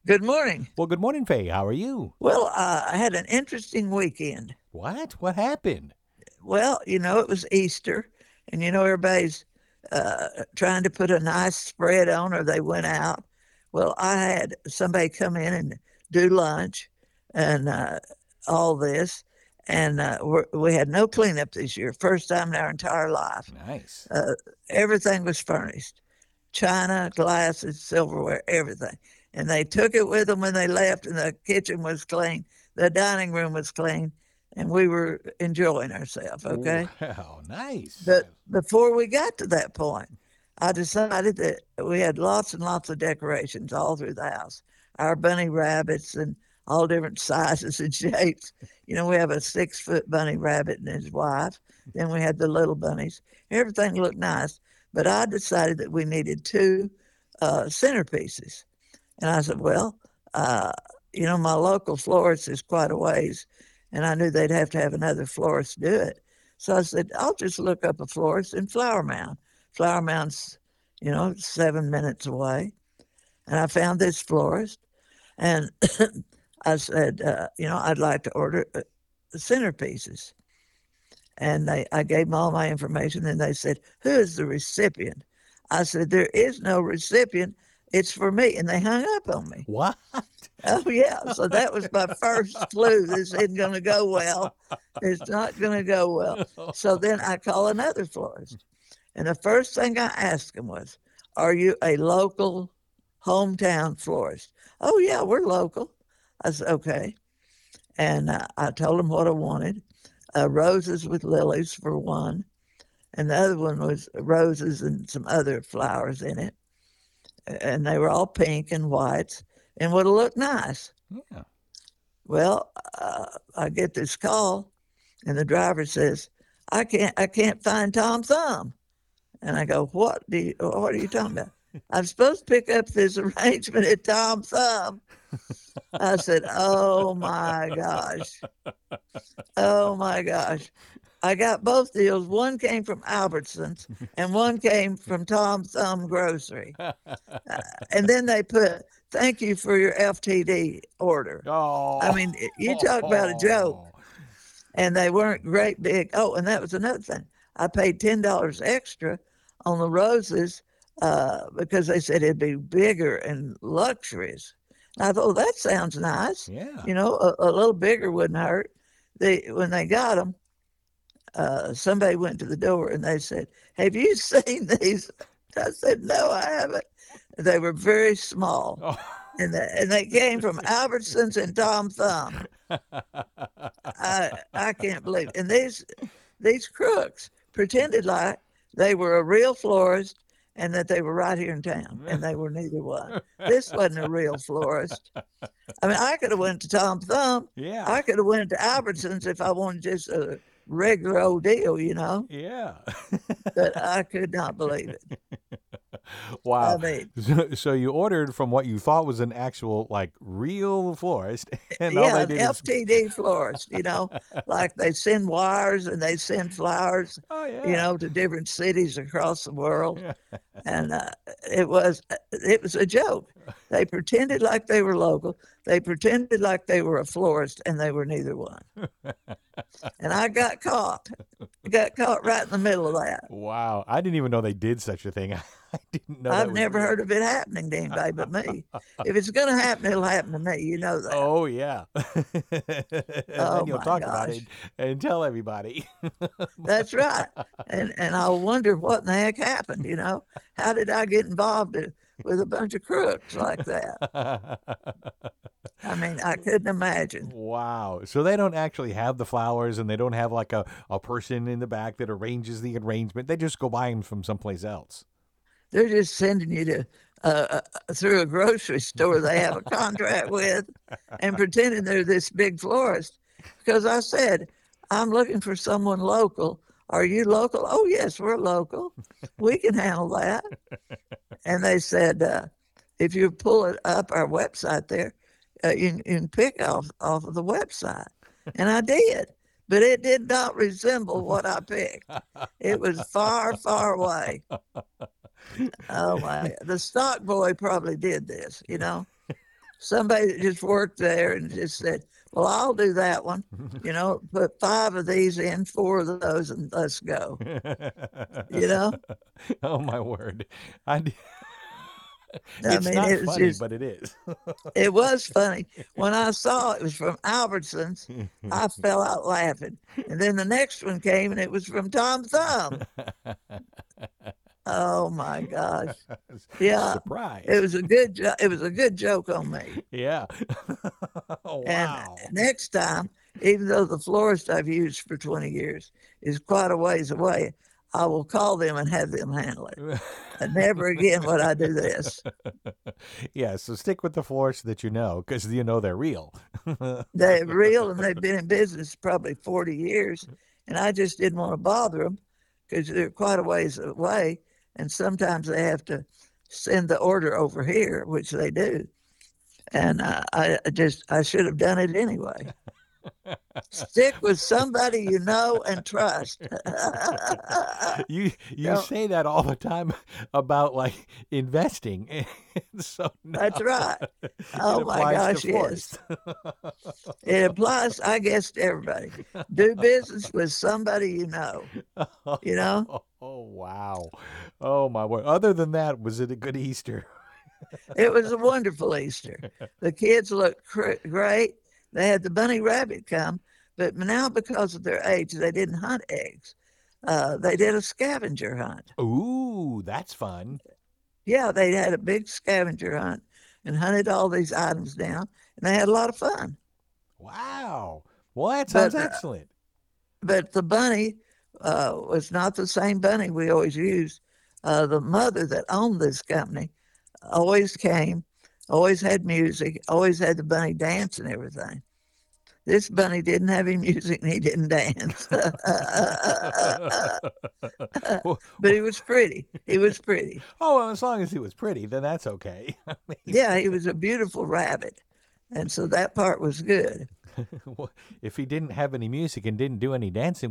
Good morning. Well, good morning, Faye. How are you? Well, I had an interesting weekend. What? What happened? Well, it was Easter, and everybody's trying to put a nice spread on, or they went out. Well, I had somebody come in and do lunch and all this, and we had no cleanup this year. First time in our entire life. Nice. Uh, Everything was furnished: china, glasses, silverware, everything. And they took it with them when they left, and the kitchen was clean, the dining room was clean, and we were enjoying ourselves, okay? Wow, nice. But before we got to that point, I decided that we had lots and lots of decorations all through the house. Our bunny rabbits and all different sizes and shapes. We have a 6 foot bunny rabbit and his wife. Then we had the little bunnies. Everything looked nice. But I decided that we needed two centerpieces. And I said, well, my local florist is quite a ways, and I knew they'd have to have another florist do it. So I said, I'll just look up a florist in Flower Mound. Flower Mound's, 7 minutes away. And I found this florist, and I said, I'd like to order centerpieces. And I gave them all my information, and they said, who is the recipient? I said, there is no recipient. It's for me. And they hung up on me. What? Oh, yeah. So that was my first clue. This isn't going to go well. It's not going to go well. So then I call another florist. And the first thing I asked him was, are you a local hometown florist? Oh, yeah, we're local. I said, okay. And I told him what I wanted: roses with lilies for one. And the other one was roses and some other flowers in it. And they were all pink and whites and would have looked nice. Yeah. Well, I get this call, and the driver says, I can't find Tom Thumb. And I go, what are you talking about? I'm supposed to pick up this arrangement at Tom Thumb. I said, oh my gosh. Oh my gosh. I got both deals. One came from Albertsons and one came from Tom Thumb Grocery. And then they put, thank you for your FTD order. I Oh. mean, you talk about a joke. And they weren't great big. Oh, and that was another thing. I paid $10 extra on the roses because they said it'd be bigger and luxurious. And I thought, oh, that sounds nice. Yeah. A little bigger wouldn't hurt. When they got them, somebody went to the door and they said, have you seen these? I said, no, I haven't. They were very small. Oh. And they came from Albertsons and Tom Thumb. I can't believe it. And these crooks pretended like they were a real florist and that they were right here in town, and they were neither one. This wasn't a real florist. I mean, I could have went to Tom Thumb. Yeah. I could have went to Albertsons if I wanted just a regular old deal, Yeah. but I could not believe it. I Wow. mean, So you ordered from what you thought was an actual, like, real florist, and all yeah, they an did is. FTD florist, like they send wires and they send flowers, Oh, yeah. to different cities across the world. And it was a joke. They pretended like they were local. They pretended like they were a florist, and they were neither one. And I got caught. Got caught right in the middle of that. Wow. I didn't even know they did such a thing. I didn't know that I've was never real. heard of it happening to anybody but me. If it's going to happen, it'll happen to me. You know that. Oh, yeah. And Oh then you'll my talk about it gosh. and tell everybody. That's right. And I'll wonder what in the heck happened. How did I get involved with a bunch of crooks like that? I mean, I couldn't imagine. Wow. So they don't actually have the flowers, and they don't have like a person in the back that arranges the arrangement. They just go buy them from someplace else. They're just sending you to through a grocery store they have a contract with, and pretending they're this big florist. Because I said, I'm looking for someone local. Are you local? Oh, yes, we're local. We can handle that. And they said, if you pull it up our website there, you can pick off of the website. And I did. But it did not resemble what I picked. It was far, far away. Oh my! The stock boy probably did this. somebody that just worked there and just said, "Well, I'll do that one. Put 5 of these in, 4 of those, and let's go." You know, Oh my word. I, I it's mean, not it was funny, just, but it is. it was funny. When I saw it was from Albertsons, I fell out laughing. And then the next one came, and it was from Tom Thumb. Oh my gosh. Yeah, it Surprise. was a good it was a good joke on me. Yeah. And Wow. next time, even though the florist I've used for 20 years is quite a ways away, I will call them and have them handle it. And never again would I do this. Yeah, so stick with the florists that you know because you know they're real. They're real and they've been in business probably 40 years. And I just didn't want to bother them because they're quite a ways away. And sometimes they have to send the order over here, which they do. And I should have done it anyway. Stick with somebody you know and trust. You Don't, say that all the time about like investing. So that's now right. it Oh my applies to gosh, yes. florists. It applies, I guess, to everybody. Do business with somebody you know, you know? Oh wow. Oh my word. Other than that, was it a good Easter? It was a wonderful Easter. The kids looked great. They had the bunny rabbit come, but now because of their age, they didn't hunt eggs. They did a scavenger hunt. Ooh, that's fun. Yeah, they had a big scavenger hunt and hunted all these items down, and they had a lot of fun. Wow. Well, that sounds But excellent. but the bunny was not the same bunny we always used. The mother that owned this company always came, always had music, always had the bunny dance and everything. This bunny didn't have any music and he didn't dance. But Well, he was pretty. He was pretty. oh, well, as long as he was pretty, then that's okay. I mean, Yeah, he was a beautiful rabbit. And so that part was good. if he didn't have any music and didn't do any dancing,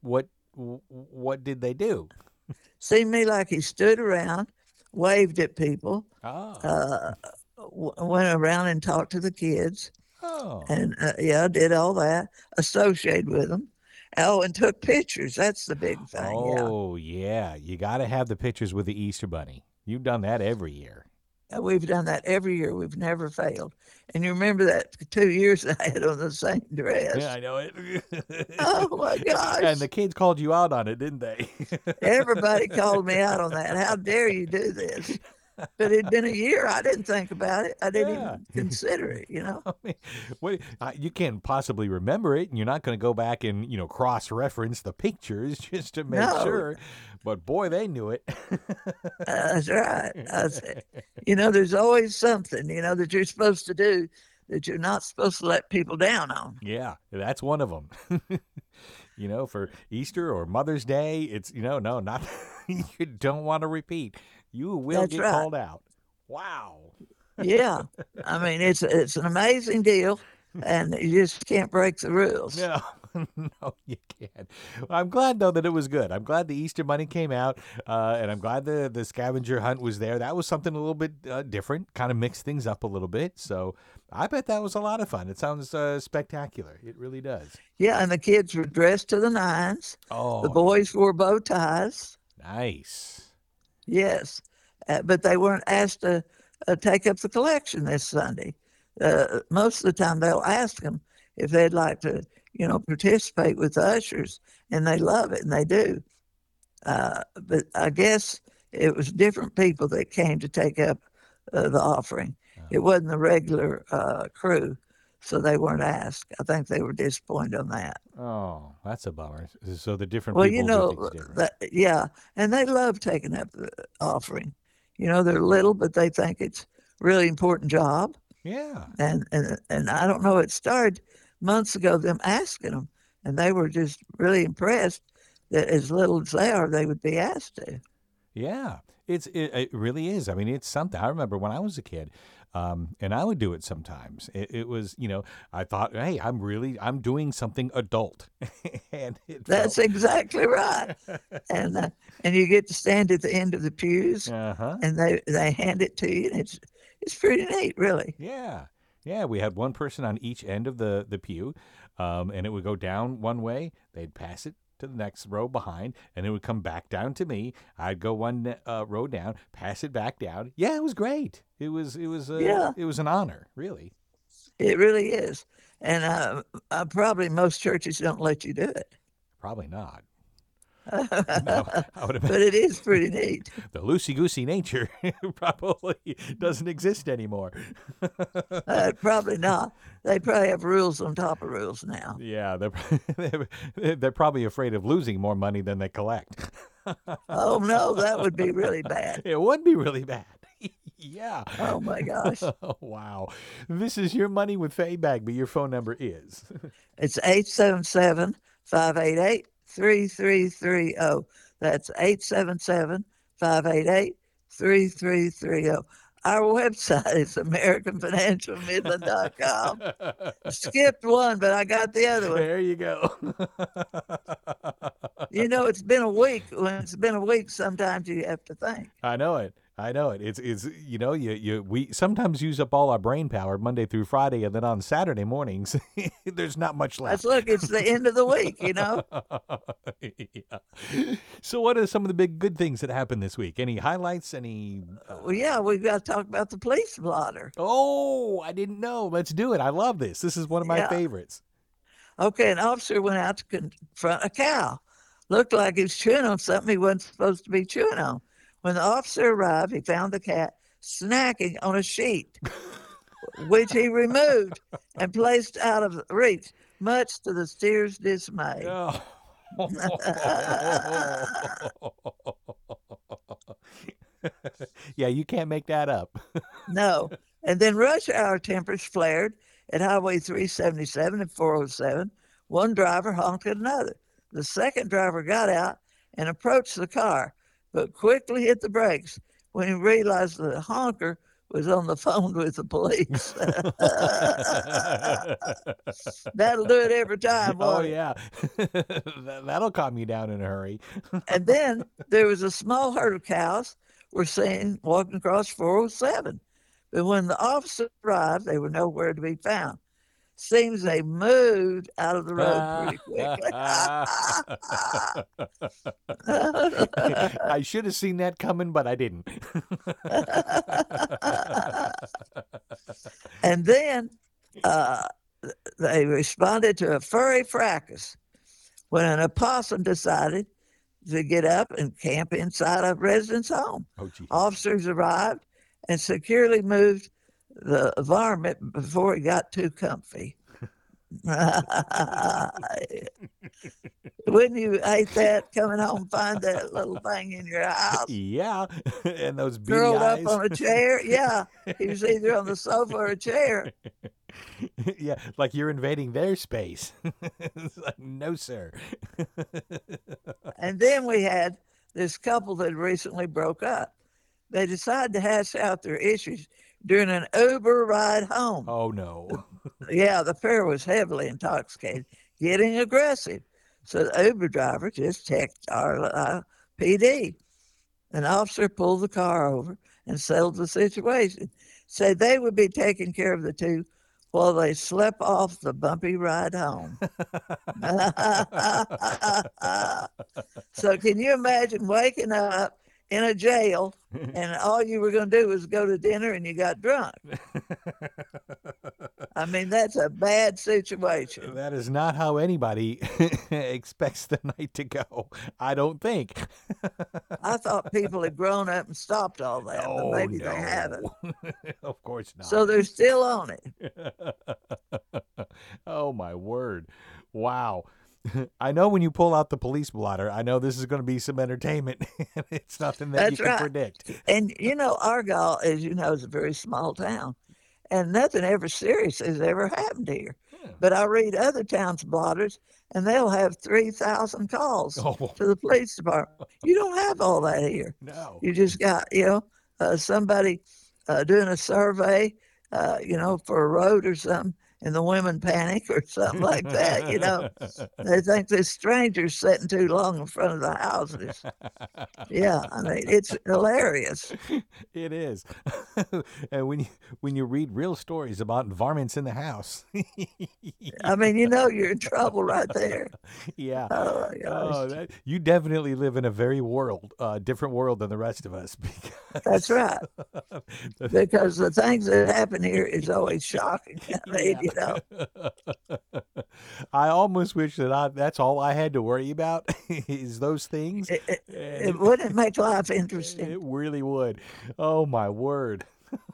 what did they do? Seemed to me like he stood around, waved at people, Oh, uh, went around and talked to the kids, oh, and yeah, did all that, associated with them. Oh, and took pictures. That's the big thing. Yeah. oh, yeah. You got to have the pictures with the Easter Bunny. You've done that every year. We've done that every year. We've never failed. And you remember that 2 years I had on the same Yeah, dress. I know it. Oh my And the gosh. kids called you out on it, didn't they? Everybody called me out on that. How dare you do this? But it'd been a year. I didn't think about it. I didn't Yeah. even consider it. I mean, you can't possibly remember it, and you're not going to go back and cross-reference the pictures just to make No, sure. But boy, they knew it. that's right. I said, there's always something, that you're supposed to do that you're not supposed to let people down on. Yeah, that's one of them. For Easter or Mother's Day, it's no, not you don't want to repeat. You will That's get right. called out. Wow. Yeah. I mean, it's an amazing deal, and you just can't break the rules. No, no, you can't. I'm glad though that it was good. I'm glad the Easter Bunny came out, and I'm glad the scavenger hunt was there. That was something a little bit different, kind of mixed things up a little bit. So I bet that was a lot of fun. It sounds spectacular. It really does. Yeah, and the kids were dressed to the nines. The Oh, boys wore bow ties. nice. Yes, but they weren't asked to take up the collection this Sunday. Most of the time, they'll ask them if they'd like to, participate with the ushers, and they love it, and they do. But I guess it was different people that came to take up the offering. It wasn't the regular crew, so they weren't asked. I think they were disappointed on that. Oh, that's a bummer. So the different Well, people do things different. yeah, and they love taking up the offering. They're little, but they think it's a really important job. Yeah. And I don't know. It started months ago. Them asking them, and they were just really impressed that as little as they are, they would be asked to. Yeah, it really is. I mean, it's something. I remember when I was a kid, and I would do it sometimes. It was, I thought, hey, I'm doing something adult, and it That's felt, exactly right. And you get to stand at the end of the pews, uh huh, and they hand it to you, and it's pretty neat, really. yeah. Yeah, we had one person on each end of the pew, and it would go down one way. They'd pass it to the next row behind, and it would come back down to me. I'd go one row down, pass it back down. Yeah, it was great. Yeah, It was an honor, really. it really is. And probably most churches don't let you do it. Probably not. No, But I would have. it is pretty neat. The loosey goosey nature probably doesn't exist anymore. Probably not. They probably have rules on top of rules now. Yeah, they're probably afraid of losing more money than they collect. Oh no, that would be really bad. It would be really bad. Yeah. Oh my gosh. Wow. This is Your Money with Faye Bagby. Your phone number is. It's 877-588-3330. That's 877-588-3330. Our website is AmericanFinancialMidland.com. Skipped one, but I got the other one. There you go. You know, it's been a week. When it's been a week, sometimes you have to think. I know it. I know it. It's we sometimes use up all our brain power Monday through Friday, and then on Saturday mornings there's not much left. Look, it's the end of the week, you know. Yeah. So, what are some of the big good things that happened this week? Any highlights? Any? Well, yeah, we've got to talk about the police blotter. Oh, I didn't know. Let's do it. I love this. This is one of my favorites. Okay, an officer went out to confront a cow. Looked like he was chewing on something he wasn't supposed to be chewing on. When the officer arrived, he found the cat snacking on a sheet, which he removed and placed out of reach, much to the steer's dismay. Oh. Yeah, you can't make that up. No. And then rush hour tempers flared at Highway 377 and 407. One driver honked at another. The second driver got out and approached the car, but quickly hit the brakes when he realized the honker was on the phone with the police. That'll do it every time. Oh, yeah. That'll calm you down in a hurry. And then there was a small herd of cows were seen walking across 407. But when the officer arrived, they were nowhere to be found. Seems they moved out of the road pretty quickly. I should have seen that coming, but I didn't. And then they responded to a furry fracas when an opossum decided to get up and camp inside a resident's home. Oh, geez. Officers arrived and securely moved the varmint before it got too comfy. Wouldn't you hate that, coming home, find that little thing in your house? Yeah, and those beady curled eyes. up on a chair? Yeah, he was either on the sofa or a chair. Yeah, like you're invading their space. It's like, no, sir. And then we had this couple that recently broke up. They decided to hash out their issues during an Uber ride home. Oh, no. Yeah, the pair was heavily intoxicated, getting aggressive. So the Uber driver just checked our PD. An officer pulled the car over and settled the situation. Said they would be taking care of the two while they slept off the bumpy ride home. So can you imagine waking up in a jail and all you were going to do was go to dinner and you got drunk? I mean, that's a bad situation. That is not how anybody expects the night to go, I don't think. I thought people had grown up and stopped all that, but maybe they haven't. Of course not. So they're still on it. Oh, my word. Wow. I know when you pull out the police blotter, I know this is going to be some entertainment. It's nothing that you can predict. And, you know, Argyle, as you know, is a very small town. And nothing ever serious has ever happened here. Yeah. But I read other towns' blotters, and they'll have 3,000 calls to the police department. You don't have all that here. No. You just got, somebody doing a survey, for a road or something, and the women panic or something like that. They think this stranger's sitting too long in front of the houses. Yeah, I mean, it's hilarious. It is. And when you read real stories about varmints in the house. I mean, you're in trouble right there. Yeah. Oh my Oh, gosh. you definitely live in a very different world than the rest of us That's because right. Because the things that happen here is always shocking. I mean, yeah. I almost wish that that's all I had to worry about is those things. it, it, And it wouldn't make life interesting it really would. Oh my word.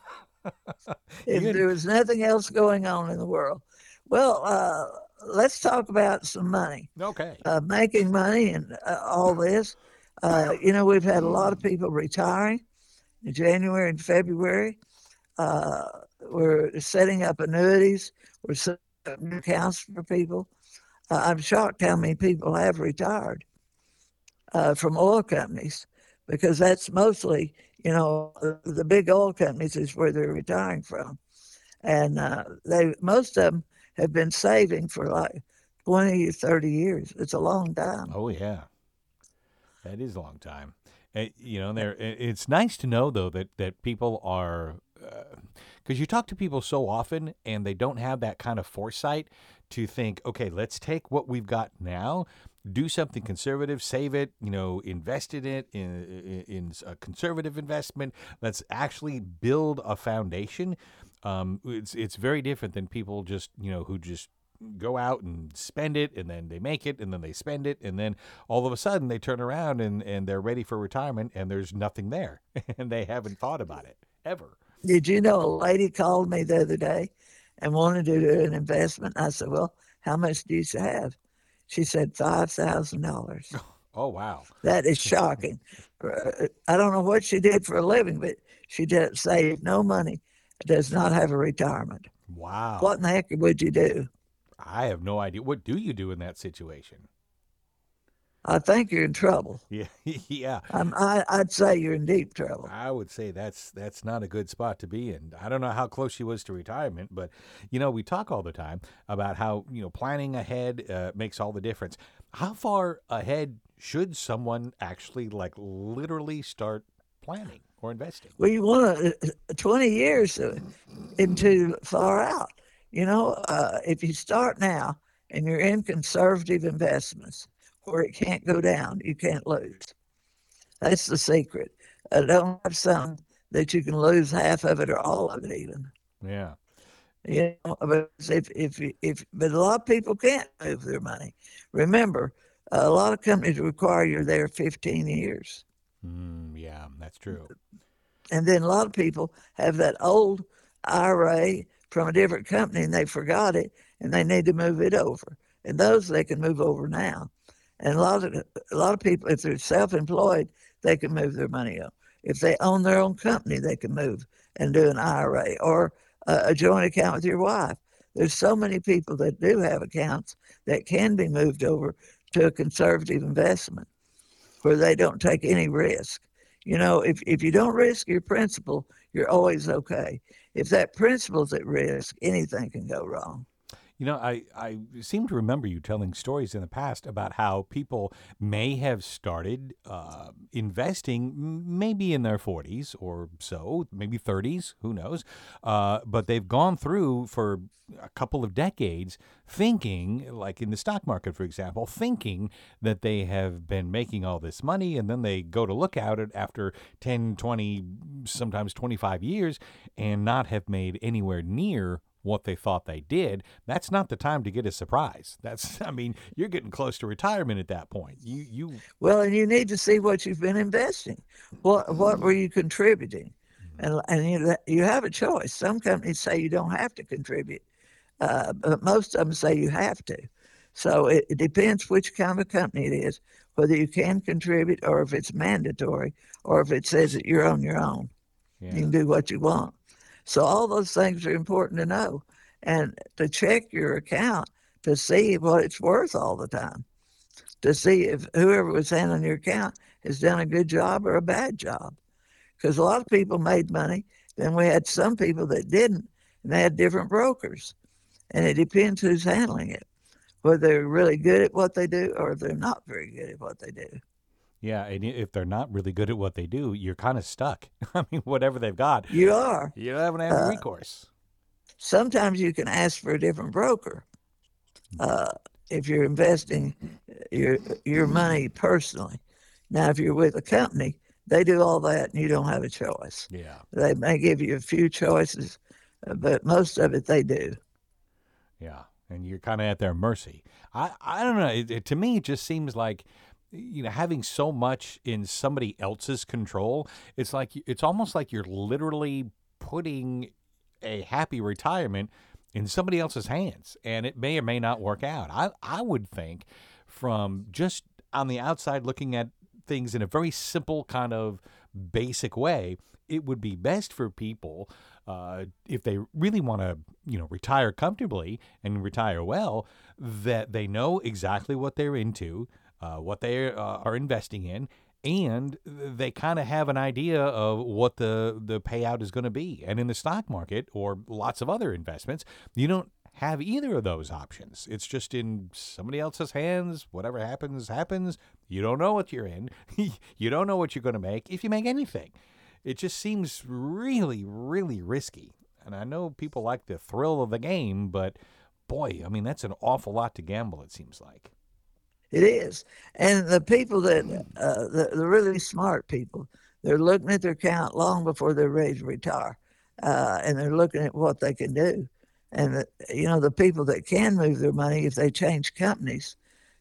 if You there was nothing else going on in the world. Well, let's talk about some money, okay. making money and all this. We've had a lot of people retiring in January and February. Uh, we're setting up annuities. We're setting up new accounts for people. I'm shocked how many people have retired from oil companies because that's mostly, the big oil companies is where they're retiring from. And most of them have been saving for like 20 or 30 years. It's a long time. Oh yeah. That is a long time. It's nice to know though that people are because you talk to people so often and they don't have that kind of foresight to think, okay, let's take what we've got now, do something conservative, save it, invest in it in a conservative investment. Let's actually build a foundation. It's very different than people just who just go out and spend it and then they make it and then they spend it and then all of a sudden they turn around and they're ready for retirement and there's nothing there and they haven't thought about it ever. Did you know a lady called me the other day and wanted to do an investment? I said, well, how much do you have? She said $5,000. Oh wow. That is shocking. I don't know what she did for a living, but she did save no money, does not have a retirement. Wow. What in the heck would you do? I have no idea. What do you do in that situation? I think you're in trouble. Yeah. Yeah. I'd say you're in deep trouble. I would say that's not a good spot to be in. I don't know how close she was to retirement, but we talk all the time about how planning ahead makes all the difference. How far ahead should someone actually like literally start planning or investing? Well, you want 20 years into far out. If you start now and you're in conservative investments where it can't go down, you can't lose. That's the secret. Don't have something that you can lose half of it or all of it even. Yeah. But but a lot of people can't move their money. Remember, a lot of companies require you're there 15 years. Yeah, that's true. And then a lot of people have that old IRA from a different company and they forgot it and they need to move it over. And those they can move over now. And a lot of people, if they're self-employed, they can move their money up. If they own their own company, they can move and do an IRA or a joint account with your wife. There's so many people that do have accounts that can be moved over to a conservative investment where they don't take any risk. If you don't risk your principal, you're always okay. If that principal's at risk, anything can go wrong. I seem to remember you telling stories in the past about how people may have started investing maybe in their 40s or so, maybe 30s, who knows. But they've gone through for a couple of decades thinking, like in the stock market, for example, thinking that they have been making all this money. And then they go to look at it after 10, 20, sometimes 25 years and not have made anywhere near what they thought they did. That's not the time to get a surprise. You're getting close to retirement at that point. Well, and you need to see what you've been investing. What were you contributing? And you have a choice. Some companies say you don't have to contribute, but most of them say you have to. So it depends which kind of company it is, whether you can contribute or if it's mandatory or if it says that you're on your own. Yeah. You can do what you want. So all those things are important to know and to check your account to see what it's worth all the time, to see if whoever was handling your account has done a good job or a bad job. Because a lot of people made money. Then we had some people that didn't, and they had different brokers. And it depends who's handling it, whether they're really good at what they do or they're not very good at what they do. Yeah, and if they're not really good at what they do, you're kind of stuck. I mean, whatever they've got, You are. you don't have any Uh, recourse. Sometimes you can ask for a different broker uh, if you're investing your your money personally. Now, if you're with a company, they do all that, and you don't have a choice. Yeah, They may give you a few choices, but most of it they do. yeah, and you're kind of at their mercy. I don't know. To me, it just seems like having so much in somebody else's control. It's like it's almost like you're literally putting a happy retirement in somebody else's hands, and it may or may not work out. I would think from just on the outside looking at things in a very simple kind of basic way, it would be best for people if they really want to, retire comfortably and retire well, that they know exactly what they're into, what they are investing in, and they kind of have an idea of what the payout is going to be. And in the stock market or lots of other investments, you don't have either of those options. It's just in somebody else's hands. Whatever happens, happens. You don't know what you're in. You don't know what you're going to make if you make anything. It just seems really, really risky. And I know people like the thrill of the game, but boy, I mean, that's an awful lot to gamble, it seems like. It is. And the people the really smart people, they're looking at their account long before they're ready to retire. And they're looking at what they can do. And, the people that can move their money, if they change companies,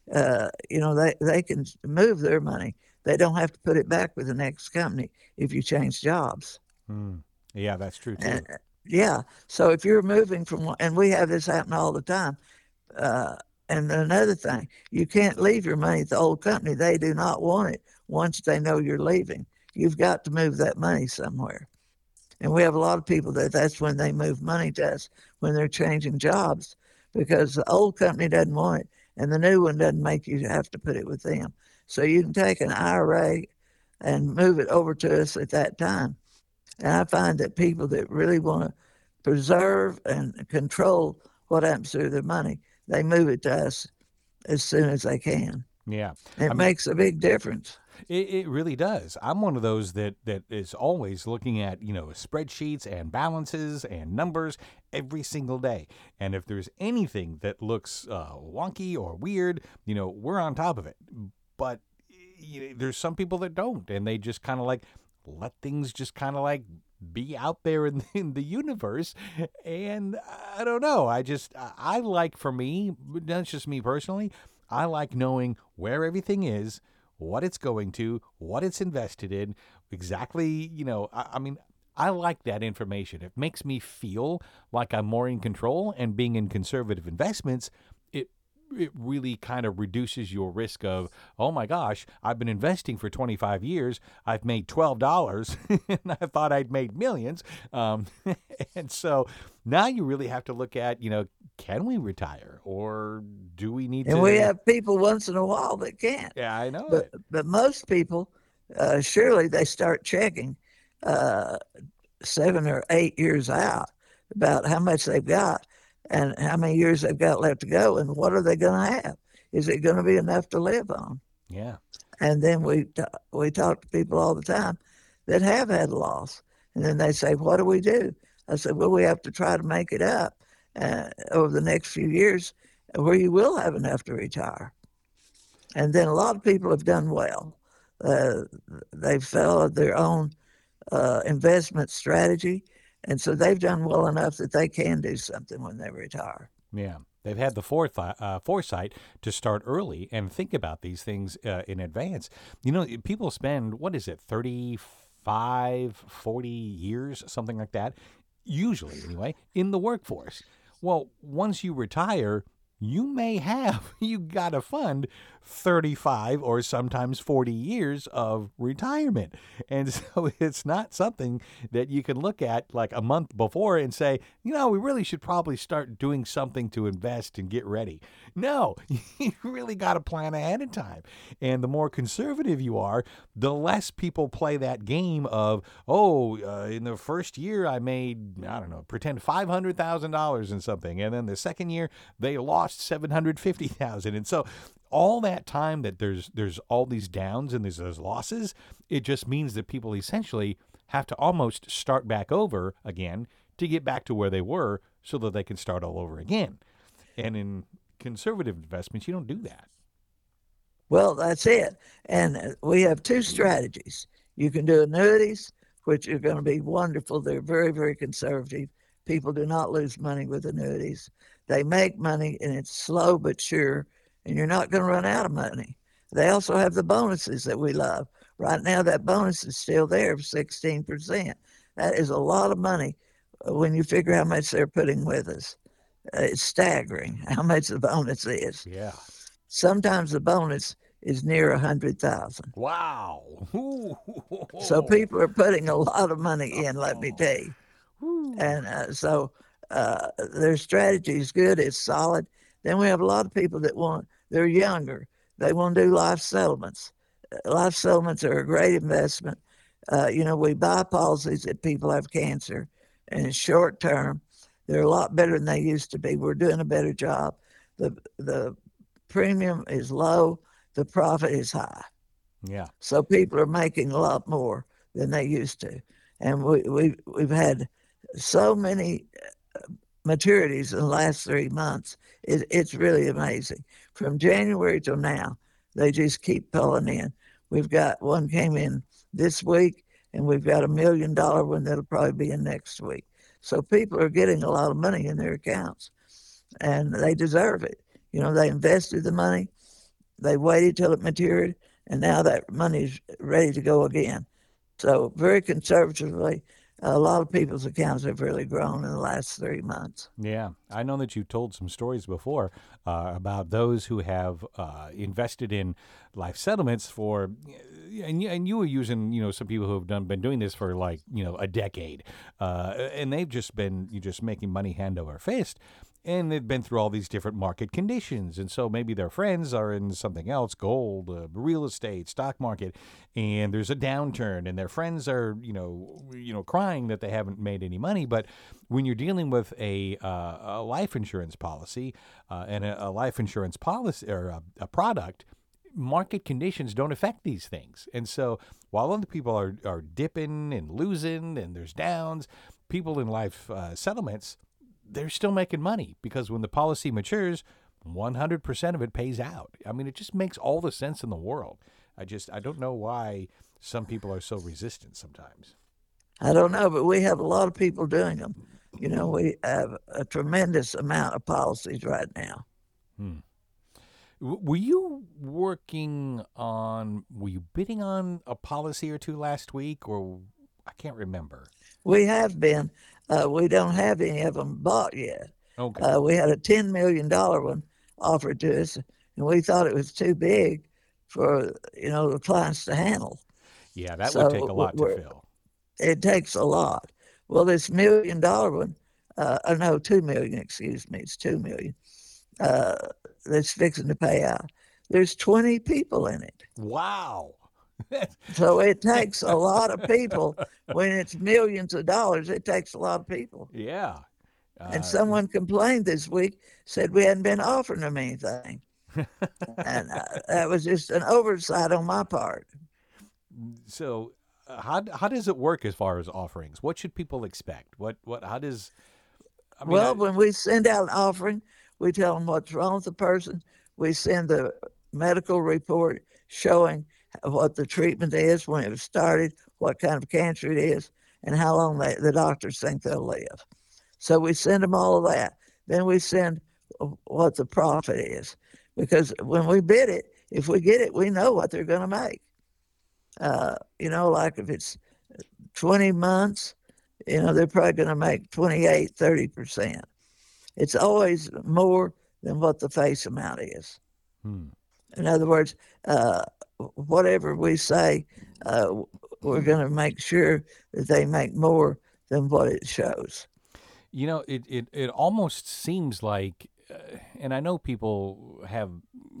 they can move their money. They don't have to put it back with the next company if you change jobs. Mm. Yeah, that's true And, too. yeah. So if you're moving from one, and we have this happen all the time, uh, and another thing, you can't leave your money at the old company. They do not want it once they know you're leaving. You've got to move that money somewhere. And we have a lot of people that's when they move money to us, when they're changing jobs, because the old company doesn't want it and the new one doesn't make you have to put it with them. So you can take an IRA and move it over to us at that time. And I find that people that really want to preserve and control what happens to their money, they move it to us as soon as they can. Yeah. It I mean, makes a big difference. it really does. I'm one of those that is always looking at, spreadsheets and balances and numbers every single day. And if there's anything that looks wonky or weird, we're on top of it. But there's some people that don't, and they just kind of like let things just kind of like be out there in the universe. And I don't know. I like, for me, that's just me personally, I like knowing where everything is, what it's going to, what it's invested in, exactly, I mean, I like that information. It makes me feel like I'm more in control, and being in conservative investments, it really kind of reduces your risk of, oh my gosh, I've been investing for 25 years. I've made $12 and I thought I'd made millions. And so now you really have to look at, can we retire, or do we need And we to? have people once in a while that can't. Yeah, I know But it. but most people, surely they start checking uh, 7 or 8 years out about how much they've got and how many years they've got left to go, and what are they going to have? Is it going to be enough to live on? Yeah. And then we talk to people all the time that have had a loss, and then they say, "What do we do?" I said, "Well, we have to try to make it up over the next few years, where you will have enough to retire." And then a lot of people have done well. Uh, they've followed their own investment strategy, and so they've done well enough that they can do something when they retire. Yeah. They've had the foresight to start early and think about these things in advance. People spend, what is it, 35, 40 years, something like that, usually anyway, in the workforce. Well, once you retire, you got to fund 35 or sometimes 40 years of retirement. And so it's not something that you can look at like a month before and say, we really should probably start doing something to invest and get ready. No, you really got to plan ahead of time. And the more conservative you are, the less people play that game of, in the first year I made, I don't know, pretend $500,000 in something. And then the second year they lost $750,000. And so all that time that there's all these downs and there's those losses, it just means that people essentially have to almost start back over again to get back to where they were so that they can start all over again. And in conservative investments, you don't do that. Well, that's it. And we have two strategies. You can do annuities, which are going to be wonderful. They're very, very conservative. People do not lose money with annuities. They make money, and it's slow but sure, and you're not going to run out of money. They also have the bonuses that we love. Right now, that bonus is still there of 16%. That is a lot of money when you figure how much they're putting with us. It's staggering how much the bonus is. Yeah. Sometimes the bonus is near 100,000. Wow. So people are putting a lot of money in, let me tell you. And so their strategy is good. It's solid. Then we have a lot of people they're younger. They want to do life settlements. Life settlements are a great investment. We buy policies that people have cancer, and it's short term. They're a lot better than they used to be. We're doing a better job. The premium is low. The profit is high. Yeah. So people are making a lot more than they used to. And we've had so many maturities in the last 3 months. It's really amazing. From January till now, they just keep pulling in. We've got one came in this week, and we've got $1 million one that'll probably be in next week. So people are getting a lot of money in their accounts, and they deserve it. They invested the money, they waited till it matured, and now that money's ready to go again. So very conservatively, a lot of people's accounts have really grown in the last 3 months. Yeah, I know that you told some stories before about those who have invested in life settlements for, and you were using some people who have been doing this for like a decade, and they've just been making money hand over fist. And they've been through all these different market conditions. And so maybe their friends are in something else, gold, real estate, stock market, and there's a downturn and their friends are, crying that they haven't made any money. But when you're dealing with a life insurance policy and a life insurance policy or a product, market conditions don't affect these things. And so while other people are dipping and losing and there's downs, people in life settlements, they're still making money because when the policy matures, 100% of it pays out. I mean, it just makes all the sense in the world. I don't know why some people are so resistant sometimes. I don't know, but we have a lot of people doing them. We have a tremendous amount of policies right now. Were you bidding on a policy or two last week, or I can't remember? We have been. We don't have any of them bought yet. Okay. We had a $10 million one offered to us, and we thought it was too big for the clients to handle. Yeah, that would take a lot to fill. It takes a lot. Well, this $1 million one, no, 2 million. Excuse me, it's 2 million. That's fixing to pay out. There's 20 people in it. Wow. So it takes a lot of people. When it's millions of dollars, it takes a lot of people. Yeah. And someone complained this week, said we hadn't been offering them anything. And that was just an oversight on my part. So how does it work as far as offerings? What should people expect? When we send out an offering, we tell them what's wrong with the person. We send the medical report showing what the treatment is, when it was started, what kind of cancer it is, and how long the doctors think they'll live. So we send them all of that. Then we send what the profit is. Because when we bid it, if we get it, we know what they're going to make. Like if it's 20 months, they're probably going to make 28, 30%. It's always more than what the face amount is. In other words, uh, whatever we say, uh, we're going to make sure that they make more than what it shows. You know, it almost seems like, and I know people have,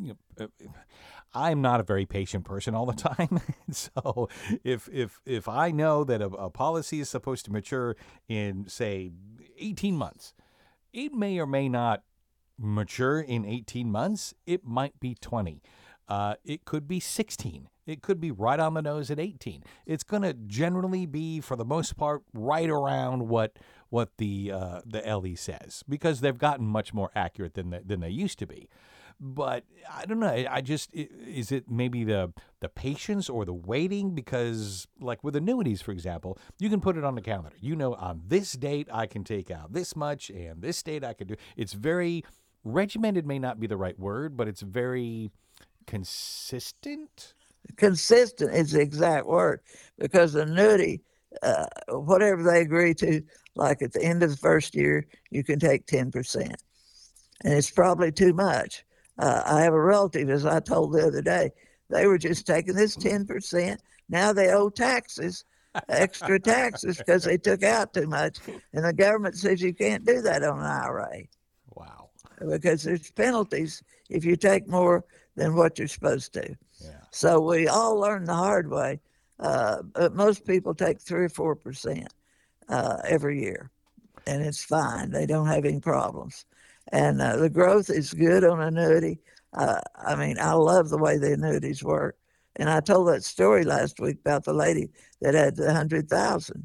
I'm not a very patient person all the time. So if I know that a policy is supposed to mature in, say, 18 months, it may or may not mature in 18 months. It might be 20. It could be 16. It could be right on the nose at 18. It's going to generally be, for the most part, right around what the LE says, because they've gotten much more accurate than they used to be. But I don't know. Is it maybe the patience or the waiting? Because, like with annuities, for example, you can put it on the calendar. You know, on this date I can take out this much, and this date I can do. It's very regimented. May not be the right word, but it's very consistent. Consistent is the exact word because annuity, whatever they agree to, like at the end of the first year, you can take 10%. And it's probably too much. I have a relative, as I told the other day, they were just taking this 10%. Now they owe taxes, extra taxes, because they took out too much. And the government says you can't do that on an IRA Wow. because there's penalties if you take more than what you're supposed to. Yeah. So we all learn the hard way. But most people take 3 or 4% every year, and it's fine. They don't have any problems. And the growth is good on annuity. I mean, I love the way the annuities work. And I told that story last week about the lady that had 100,000.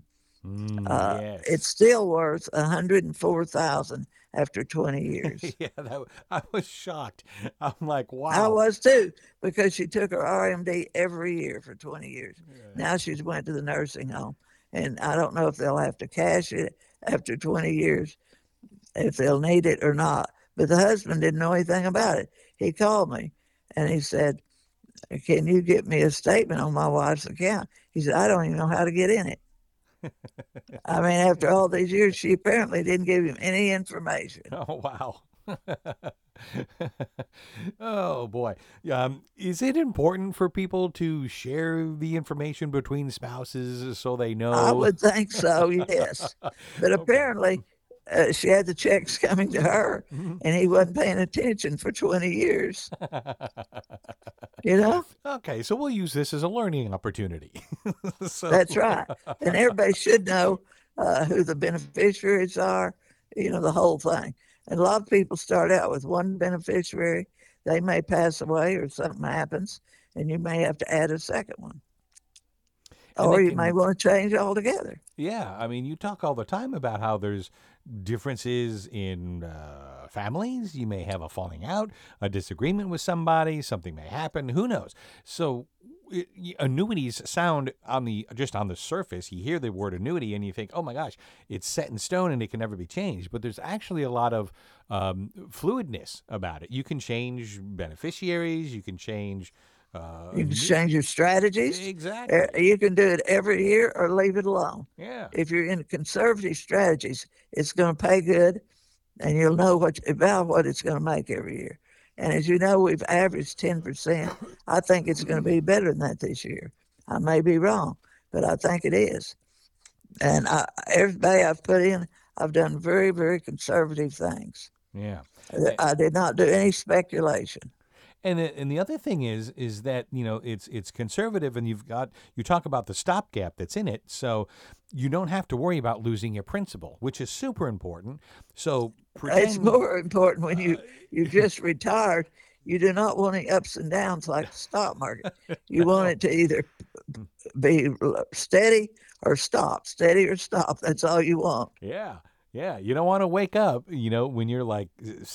It's Yes. still worth 104,000 after 20 years. Yeah, I was shocked. I'm like, I wow. was too, because she took her RMD every year for 20 years. Yeah. Now she's went to the nursing home, and I don't know if they'll have to cash it after 20 years, if they'll need it or not. But the husband didn't know anything about it. He called me and he said, "Can you get me a statement on my wife's account?" He said, "I don't even know how to get in it." I mean, after all these years, she apparently didn't give him any information. Oh, wow. Oh boy. Is it important for people to share the information between spouses so they I know? would think so, yes. But Okay. apparently, she had the checks coming to her, and he wasn't paying attention for 20 years. You know? Okay, so we'll use this as a learning opportunity. So, That's right. And everybody should know who the beneficiaries are, the whole thing. And a lot of people start out with one beneficiary. They may pass away or something happens, and you may have to add a second one. and they Or you may can, want to change altogether. yeah, I mean, you talk all the time about how there's differences in families. You may have a falling out, a disagreement with somebody, something may happen, who knows? So, annuities sound on the just on the surface, you hear the word annuity and you think, oh my gosh, it's set in stone and it can never be changed. But there's actually a lot of fluidness about it. You can change beneficiaries, you can change You can change your strategies. exactly. You can do it every year or leave it alone. Yeah. If you're in conservative strategies, it's going to pay good, and you'll know about what it's going to make every year. And as you know, we've averaged 10%. I think it's going to be better than that this year. I may be wrong, but I think it is. And everybody I've put in, I've done very, very conservative things. Yeah. I did not do any speculation. And the other thing is that it's conservative, and you talk about the stopgap that's in it, so you don't have to worry about losing your principal, which is super important. So It's pretend more important when you just retired. You do not want any ups and downs like the stock market. You want no, it to either be steady or stop, steady or stop. That's all you want. yeah. Yeah, you don't want to wake up, when you're like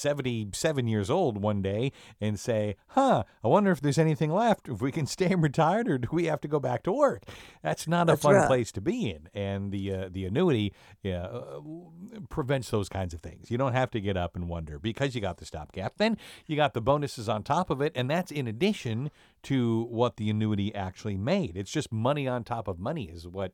77 years old one day and say, "Huh, I wonder if there's anything left, if we can stay retired or do we have to go back to work?" That's not a That's fun right. place to be in. And the annuity, yeah, prevents those kinds of things. You don't have to get up and wonder because you got the stopgap. Then you got the bonuses on top of it, and that's in addition to what the annuity actually made. It's just money on top of money is what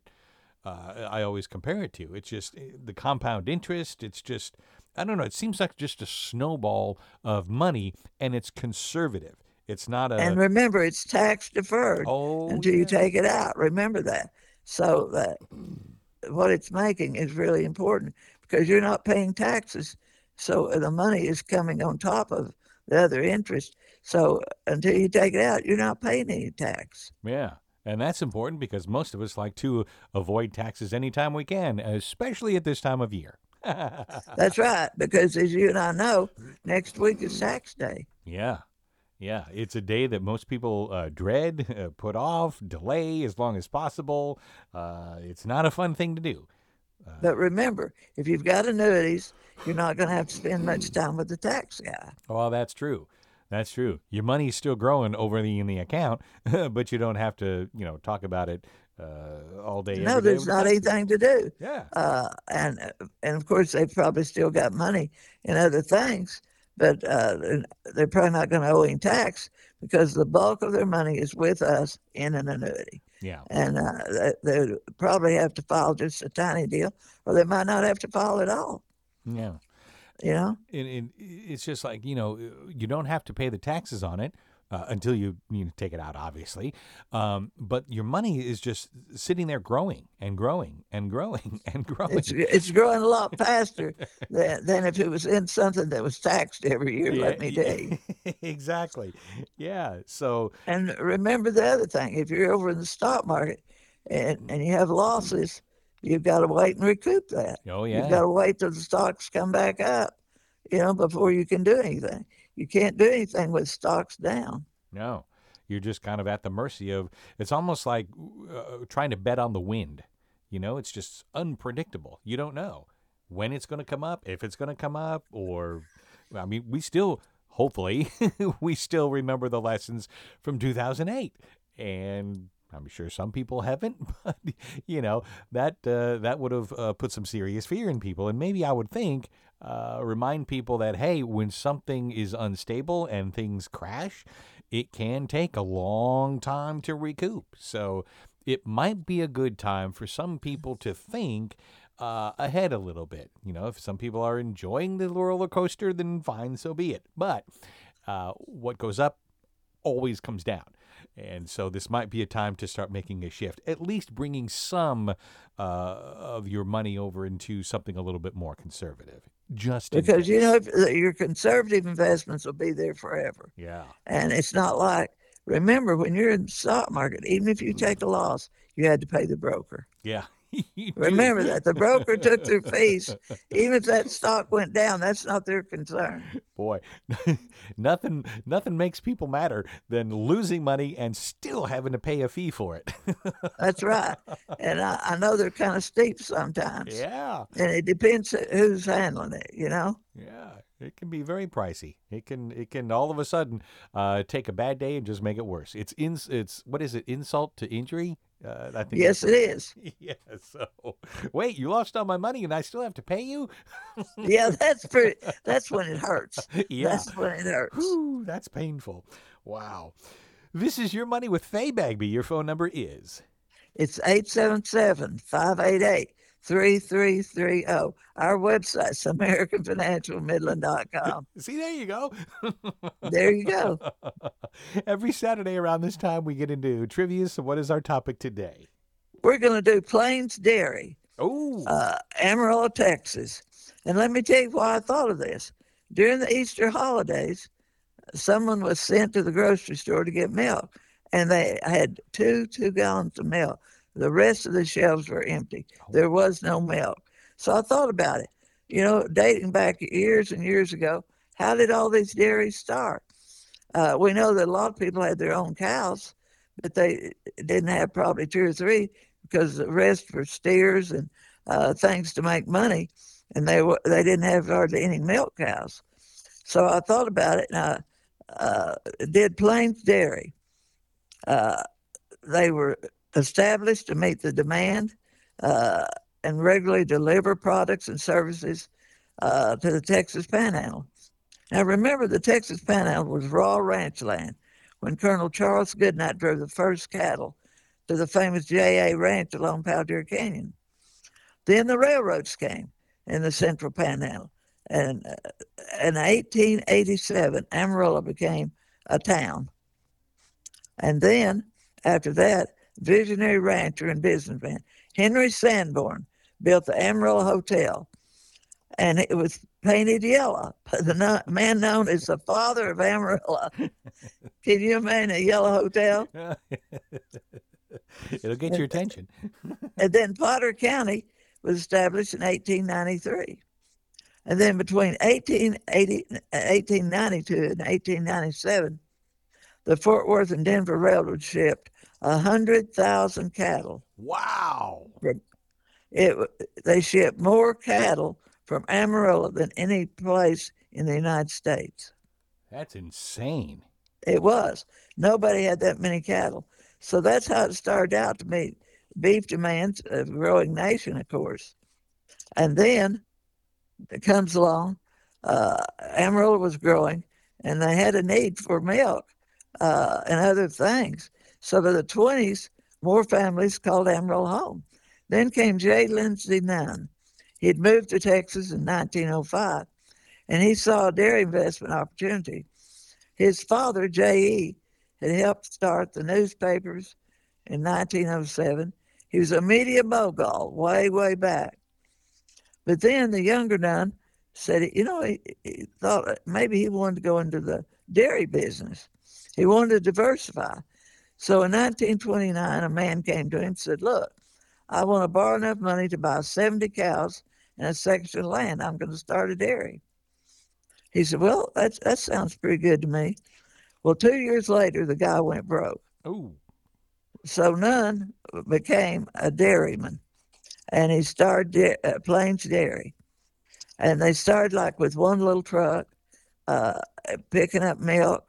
I always compare it to. It's just the compound interest. It's just, I don't know. It seems like just a snowball of money, and it's conservative. It's not And a remember, it's tax deferred oh until you yeah. take it out. Remember that. So that what it's making is really important because you're not paying taxes. So the money is coming on top of the other interest. So until you take it out, you're not paying any tax. Yeah. And that's important because most of us like to avoid taxes anytime we can, especially at this time of year. That's right. Because as you and I know, next week is tax day. Yeah. Yeah. It's a day that most people dread, put off, delay as long as possible. It's not a fun thing to do. But remember, if you've got annuities, you're not going to have to spend much time with the tax guy. Well, that's true. That's true. Your money's still growing over in the account, but you don't have to, talk about it all day, No, every day there's with the not tax guy. anything to do. Yeah. And of course, they've probably still got money in other things, but they're probably not going to owe him tax because the bulk of their money is with us in an annuity. Yeah. And they probably have to file just a tiny deal, or they might not have to file at all. Yeah. You know, It's just like, you don't have to pay the taxes on it until you take it out, obviously. But your money is just sitting there growing and growing and growing and growing. it's growing a lot faster than if it was in something that was taxed every year. Yeah, Let me tell you. exactly. Yeah. So, And remember the other thing: if you're over in the stock market and you have losses, you've got to wait and recoup that. oh, You've got yeah. to wait till the stocks come back up, before you can do anything. You can't do anything with stocks down. No, you're just kind of at the mercy of. It's almost like trying to bet on the wind. It's just unpredictable. You don't know when it's going to come up, if it's going to come up, or I mean, we still hopefully we still remember the lessons from 2008, and I'm sure some people haven't, but that would have put some serious fear in people, and maybe I would think remind people that hey, when something is unstable and things crash, it can take a long time to recoup. So it might be a good time for some people to think ahead a little bit. If some people are enjoying the roller coaster, then fine, so be it. But what goes up always comes down. And so this might be a time to start making a shift, at least bringing some of your money over into something a little bit more conservative. Just in Because case. your conservative investments will be there forever. Yeah. And it's not like, remember, when you're in the stock market, even if you take a loss, you had to pay the broker. Yeah. You do. Remember that the broker took their fees. Even if that stock went down, that's not their concern. Boy, nothing makes people madder than losing money and still having to pay a fee for it. That's right. And I know they're kind of steep sometimes. Yeah. And it depends who's handling it. Yeah. It can be very pricey. It can all of a sudden take a bad day and just make it worse. It's what is it? Insult to injury? I think. Yes, it is. Yeah. So, wait, you lost all my money and I still have to pay you? Yeah, that's when it hurts. Yeah. That's when it hurts. Whew, that's painful. Wow. This is Your Money with Faye Bagby. Your phone number is. It's 877-588-3330. Our website's AmericanFinancialMidland.com. See, there you go. There you go. Every Saturday around this time, we get into trivia. So, what is our topic today? We're going to do Plains Dairy, Oh, Amarillo, Texas. And let me tell you why I thought of this. During the Easter holidays, someone was sent to the grocery store to get milk, and they had two gallons of milk. The rest of the shelves were empty. There was no milk. So I thought about it. Dating back years and years ago, how did all these dairies start? We know that a lot of people had their own cows, but they didn't have probably two or three because the rest were steers and things to make money, and they didn't have hardly any milk cows. So I thought about it, and I did Plains Dairy. They were established to meet the demand and regularly deliver products and services to the Texas Panhandle. Now, remember, the Texas Panhandle was raw ranch land when Colonel Charles Goodnight drove the first cattle to the famous J.A. Ranch along Powder Canyon. Then the railroads came in the Central Panhandle, and in 1887, Amarillo became a town. And then after that, visionary rancher and businessman Henry Sanborn built the Amarillo Hotel, and it was painted yellow. The man known as the father of Amarillo. Can you imagine a yellow hotel? It'll get your attention. And then Potter County was established in 1893. And then between 1892 and 1897, the Fort Worth and Denver Railroad shipped 100,000 cattle. Wow. It, they shipped more cattle from Amarillo than any place in the United States. That's insane. It was. Nobody had that many cattle. So that's how it started out to be beef demands, a growing nation, of course. And then it comes along, Amarillo was growing, and they had a need for milk and other things. So by the 20s, more families called Amarillo home. Then came J. Lindsay Nunn. He had moved to Texas in 1905, and he saw a dairy investment opportunity. His father, J.E., had helped start the newspapers in 1907. He was a media mogul way, way back. But then the younger Nunn said, he thought maybe he wanted to go into the dairy business. He wanted to diversify. So in 1929, a man came to him and said, look, I want to borrow enough money to buy 70 cows and a section of land. I'm going to start a dairy. He said, well, that sounds pretty good to me. Well, 2 years later, the guy went broke. Oh. So Nunn became a dairyman, and he started Plains Dairy. And they started like with one little truck, picking up milk,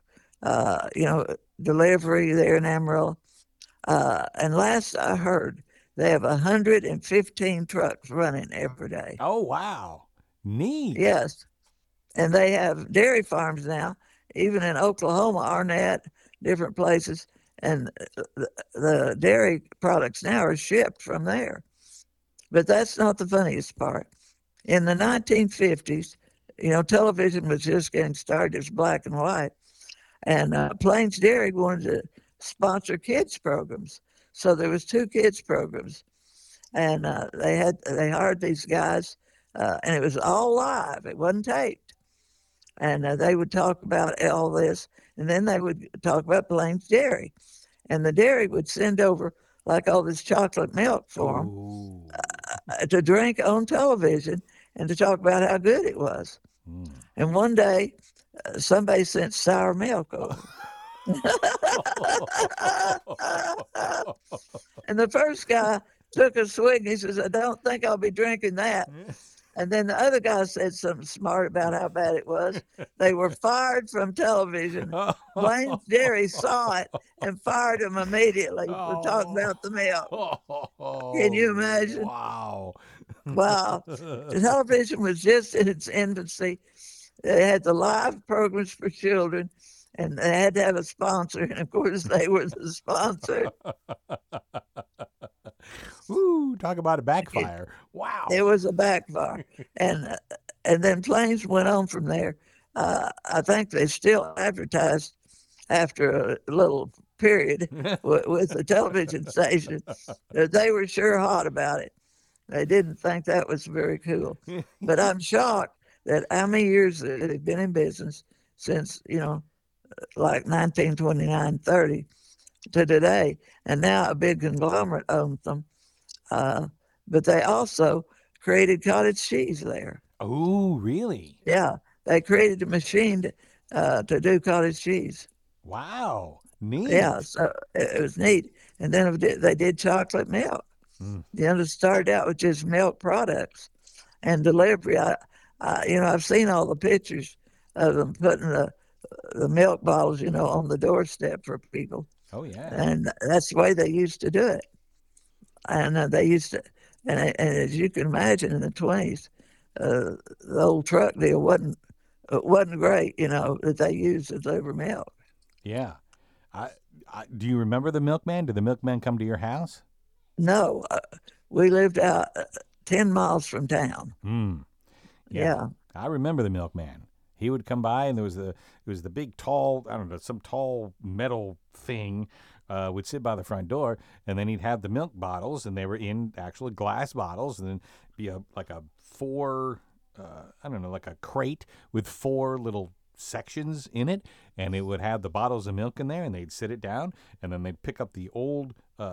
delivery there in Amarillo. And last I heard, they have 115 trucks running every day. Oh, wow. Neat. Yes. And they have dairy farms now, even in Oklahoma, Arnett, different places. And the dairy products now are shipped from there. But that's not the funniest part. In the 1950s, television was just getting started. It was black and white. And Plains Dairy wanted to sponsor kids programs. So there was 2 kids programs. And they hired these guys, and it was all live. It wasn't taped. And they would talk about all this, and then they would talk about Plains Dairy. And the dairy would send over like all this chocolate milk for them to drink on television and to talk about how good it was. Mm. And one day, somebody sent sour milk over. And the first guy took a swig and he says, I don't think I'll be drinking that. And then the other guy said something smart about how bad it was. They were fired from television. Plains Dairy saw it and fired them immediately for talking about the milk. Can you imagine? Wow. Wow. The television was just in its infancy. They had the live programs for children, and they had to have a sponsor. And of course, they were the sponsor. Ooh, talk about a backfire. Wow. It was a backfire. And then Plains went on from there. I think they still advertised after a little period with the television station. They were sure hot about it. They didn't think that was very cool. But I'm shocked that how many years they've been in business since, like 1929, 30 to today. And now a big conglomerate owns them. But they also created cottage cheese there. Oh, really? Yeah, they created a machine to do cottage cheese. Wow, neat. Yeah, so it was neat. And then they did chocolate milk. Mm. It started out with just milk products and delivery. I've seen all the pictures of them putting the milk bottles, on the doorstep for people. Oh, yeah. And that's the way they used to do it. And they used to, and as you can imagine, in the 20s, the old truck deal wasn't great, that they used to deliver milk. Yeah. Do you remember the milkman? Did the milkman come to your house? No. We lived out 10 miles from town. Mm. Yeah. I remember the milkman. He would come by, and it was the big tall, I don't know, some tall metal thing would sit by the front door, and then he'd have the milk bottles, and they were in actual glass bottles, and then be like a four, I don't know, like a crate with four little sections in it, and it would have the bottles of milk in there, and they'd sit it down, and then they'd pick up the old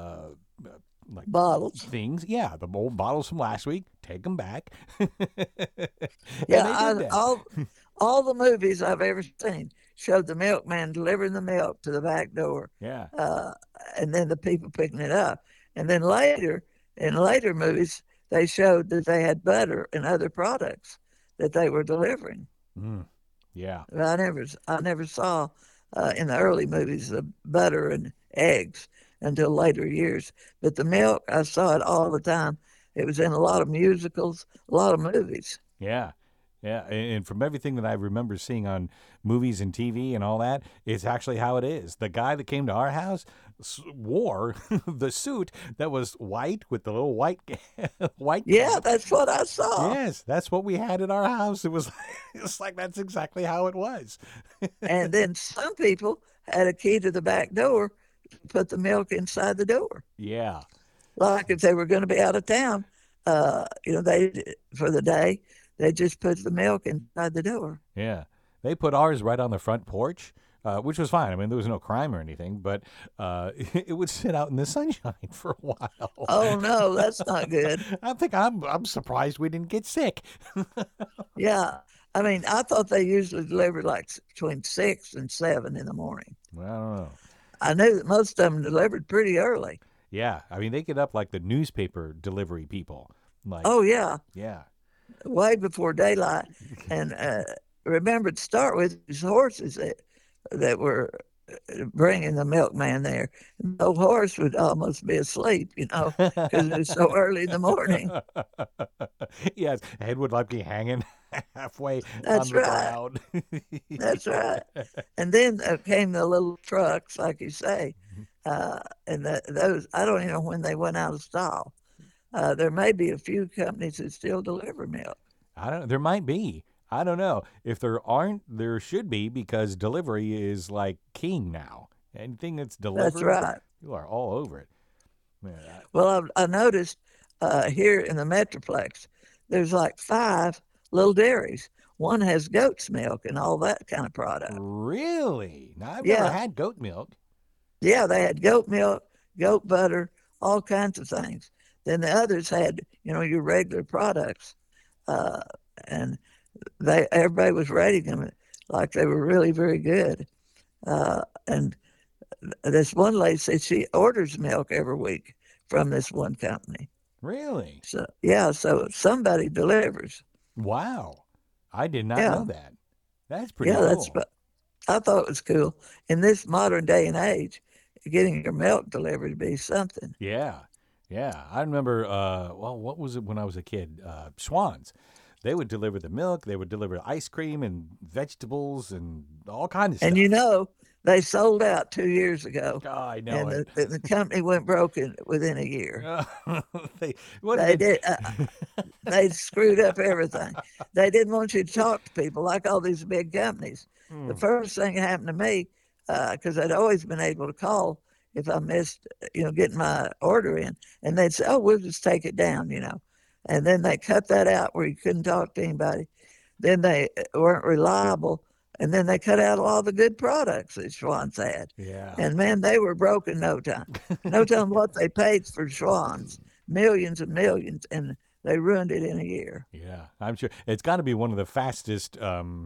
like Bottles. things, yeah, the old bottles from last week, take them back. And Yeah, they did that. all the movies I've ever seen showed the milkman delivering the milk to the back door, Yeah. and then the people picking it up. And then later, in later movies, they showed that they had butter and other products that they were delivering. Yeah. But I never saw in the early movies the butter and eggs until later years. But the milk, I saw it all the time. It was in a lot of musicals, a lot of movies. Yeah. Yeah. And from everything that I remember seeing on movies and TV and all that, it's actually how it is. The guy that came to our house wore the suit that was white with the little white white. Yeah, that's what I saw. Yes, that's what we had in our house. It's like that's exactly how it was. And then some people had a key to the back door to put the milk inside the door. Yeah. Like if they were going to be out of town, they for the day, they just put the milk inside the door. Yeah. They put ours right on the front porch, which was fine. I mean, there was no crime or anything, but it would sit out in the sunshine for a while. Oh no, that's not good. I'm surprised we didn't get sick. Yeah, I mean, I thought they usually delivered like between 6 and 7 in the morning. Well, I don't know. I knew that most of them delivered pretty early. Yeah, I mean, they get up like the newspaper delivery people. Like, Oh yeah, yeah. way before daylight. And remember to start with these horses that were bringing the milkman there. The horse would almost be asleep, because it was so early in the morning. Yes, head would like be hanging halfway That's on the right. ground. That's right. And then came the little trucks, like you say, and those I don't even know when they went out of style. There may be a few companies that still deliver milk. I don't. There might be. I don't know. If there aren't, there should be because delivery is like king now. Anything that's delivered, That's right. you are all over it. Yeah, Well, I noticed here in the Metroplex, there's like 5 little dairies. One has goat's milk and all that kind of product. really? Now, I've never Yeah, had goat milk. yeah, they had goat milk, goat butter, all kinds of things. Then the others had, your regular products, uh, and everybody was rating them like they were really very good. And this one lady said she orders milk every week from this one company. Really? So yeah, so somebody delivers. Wow. I did not Yeah, know that. That's pretty yeah, cool. I thought it was cool. In this modern day and age, getting your milk delivered would be something. Yeah. Yeah. I remember, well, what was it when I was a kid? Schwann's. They would deliver the milk, they would deliver ice cream and vegetables and all kinds of And stuff. they sold out 2 years ago, Oh, I know and it. the company went broke within a year. they, what They did did. They screwed up everything. They didn't want you to talk to people like all these big companies. The Hmm. first thing that happened to me, because I'd always been able to call if I missed, getting my order in, and they'd say, "Oh, we'll just take it down." And then they cut that out where you couldn't talk to anybody. Then they weren't reliable, and then they cut out all the good products that Schwann's had. Yeah. And man, they were broke in no time. No telling what they paid for Schwann's, millions and millions, and they ruined it in a year. Yeah, I'm sure it's got to be one of the fastest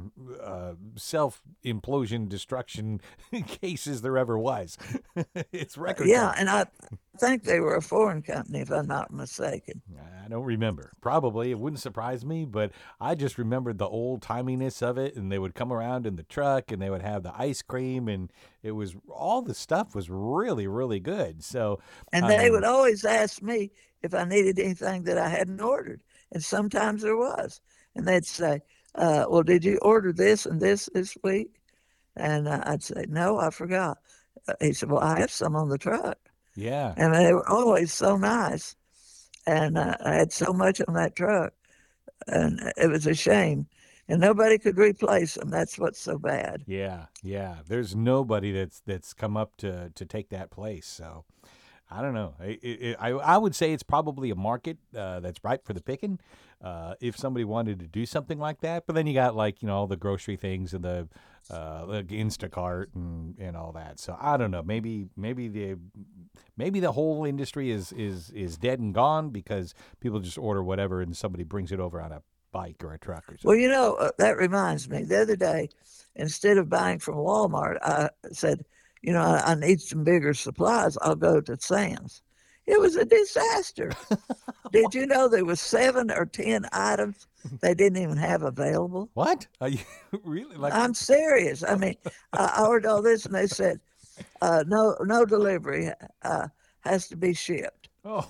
self implosion destruction cases there ever was. It's record Yeah, time. and I think they were a foreign company, if I'm not mistaken. I don't remember. Probably it wouldn't surprise me, but I just remembered the old timiness of it. And they would come around in the truck, and they would have the ice cream, and it was all the stuff was really, really good. So, And they um, would always ask me if I needed anything that I hadn't ordered. And sometimes there was. And they'd say, well, did you order this and this week? And I'd say, no, I forgot. He said, well, I have some on the truck. yeah, And they were always so nice. And I had so much on that truck. And it was a shame and nobody could replace them. That's what's so bad. Yeah, yeah. There's nobody that's come up to take that place. So I don't know. I would say it's probably a market that's ripe for the picking. If somebody wanted to do something like that, but then you got like all the grocery things and the like Instacart and all that. So I don't know. Maybe the whole industry is dead and gone because people just order whatever and somebody brings it over on a bike or a truck or Well, something. that reminds me. The other day, instead of buying from Walmart, I said, I need some bigger supplies. I'll go to Sam's. It was a disaster. Did you know there was 7 or 10 items they didn't even have available? What? Are you really like? I'm serious. I mean, I ordered all this, and they said no delivery has to be shipped. Oh.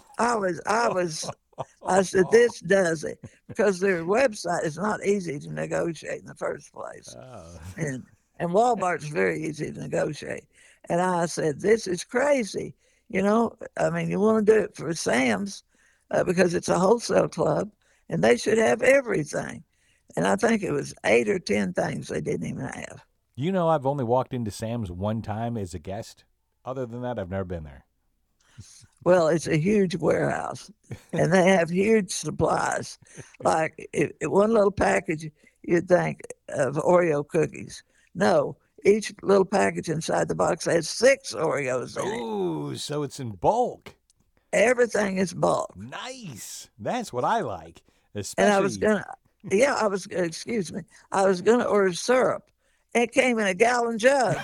I said, this does it because their website is not easy to negotiate in the first place. Oh. And, and Walmart's very easy to negotiate. And I said, this is crazy. I mean, you want to do it for Sam's because it's a wholesale club and they should have everything. And I think it was 8 or 10 things they didn't even have. I've only walked into Sam's one time as a guest. Other than that, I've never been there. Well, it's a huge warehouse, and they have huge supplies. Like one little package, you'd think of Oreo cookies. No, each little package inside the box has 6 Oreos in it. Oh, so it's in bulk. Everything is bulk. Nice. That's what I like. And I Especially. excuse me, I was gonna order syrup. It came in a gallon jug.